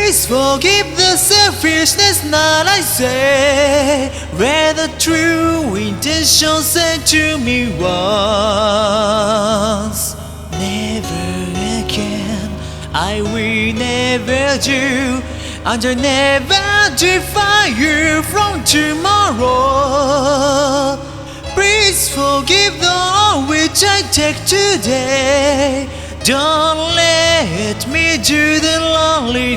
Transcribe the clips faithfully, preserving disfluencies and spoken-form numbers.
Please forgive the selfishness that I say, where the true intention said to me once. Never again, I will never do, and I never defy you from tomorrow. Please forgive the all which I take today. Don't let me do the lonely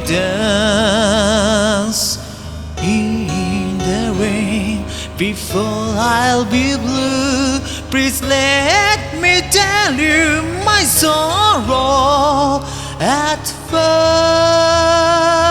dance in the rain before I'll be blue. Please let me tell you my sorrow at first.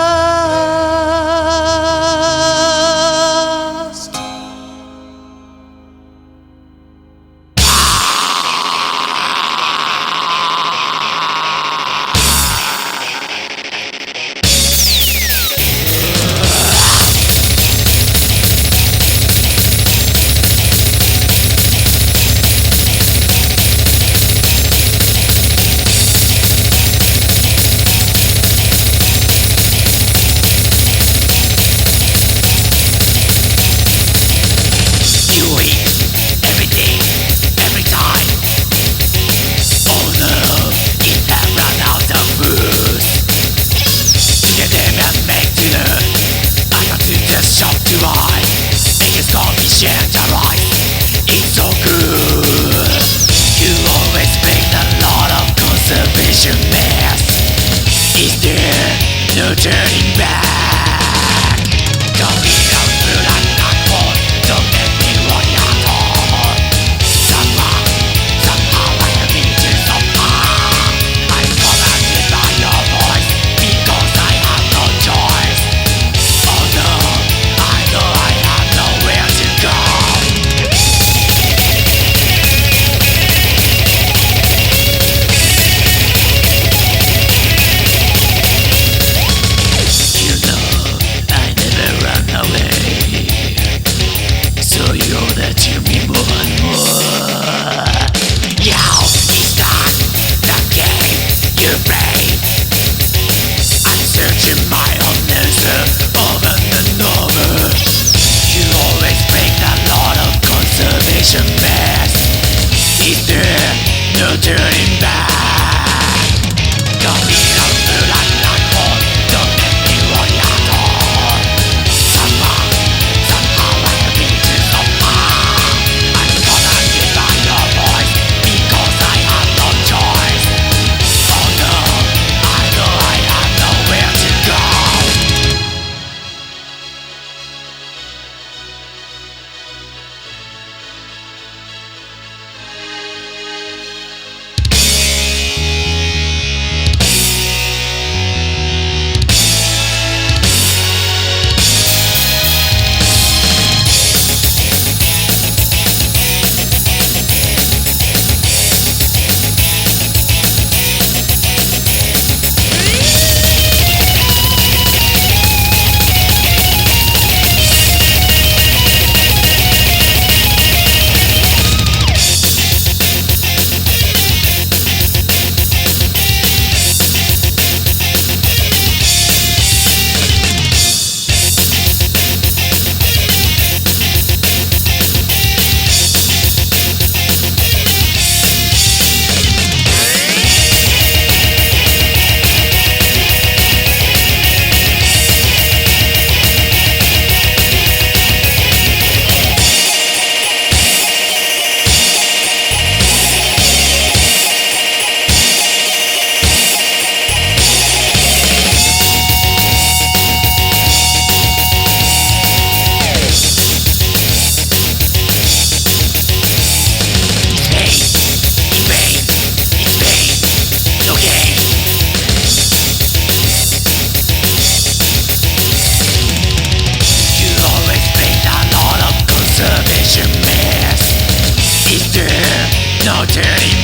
It's so good. You always make a lot of conservation mess. Is there no turning back? Don't be a fool like that one. Don't let me run your door. Somehow, somehow I can reach you somehow. I'm commanded by your voice because I have no choice. Oh no, I know I have nowhere to go. No turning back. Don't be a fool like that one. Don't let me run your door. Somehow, somehow I can reach you somehow. I'm commanded by your voice because I have no choice. Oh no, I know I have nowhere to go. No turning